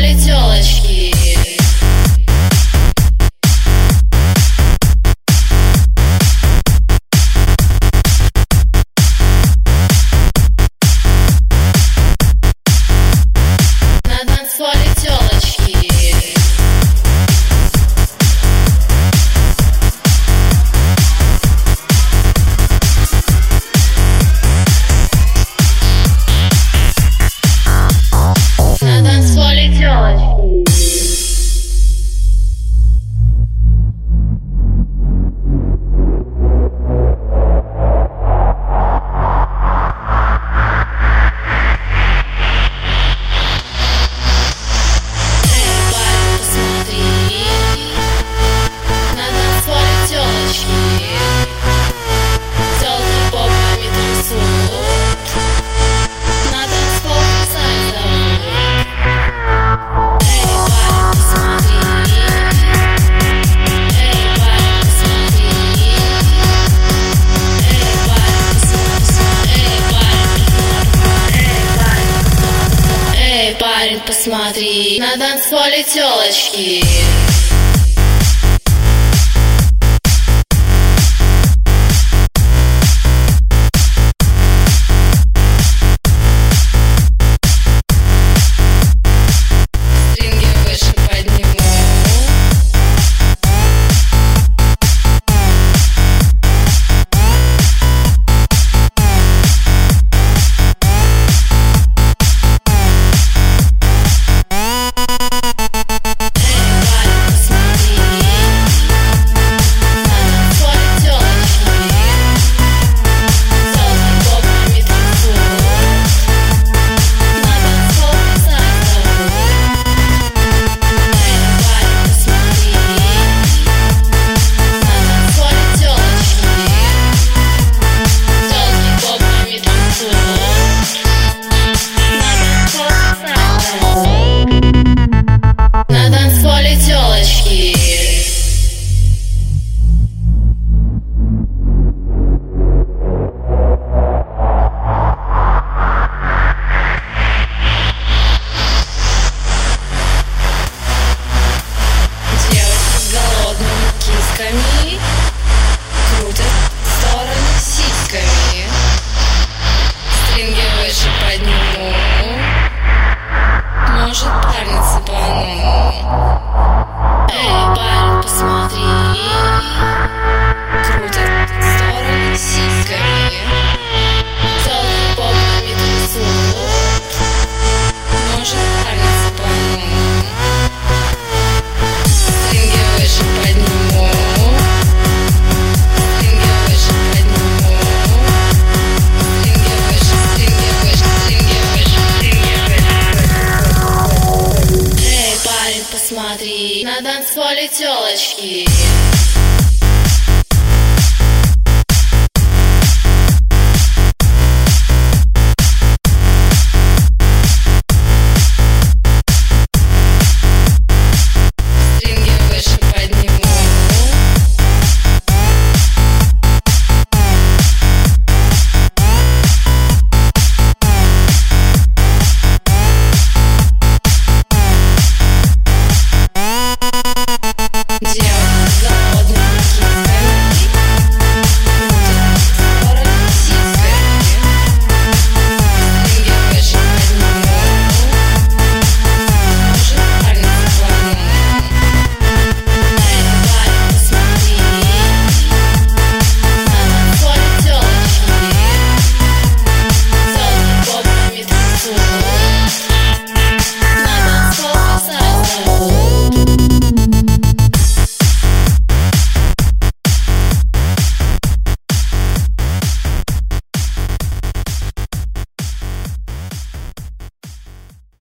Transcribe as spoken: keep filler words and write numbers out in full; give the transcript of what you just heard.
танцполе тёлочки. На танцполе тёлочки. На танцполе тёлочки. Парень, посмотри, на танцполе тёлочки. Стринги выше подниму. На танцполе тёлочки. Девочки с голодными кисками крутят в стороны сиськами. Стринги выше подниму. Может, парень цепану. Эй, парень, посмотри. Крутят в стороны сиськами. Целыми попами трясут. Может, парень цепану. Стринги выше подниму. Стринги выше подниму. Стринги выше, стринги выше, стринги выше, стринги выше. Эй, парень, посмотри, на танцполе тёлочки.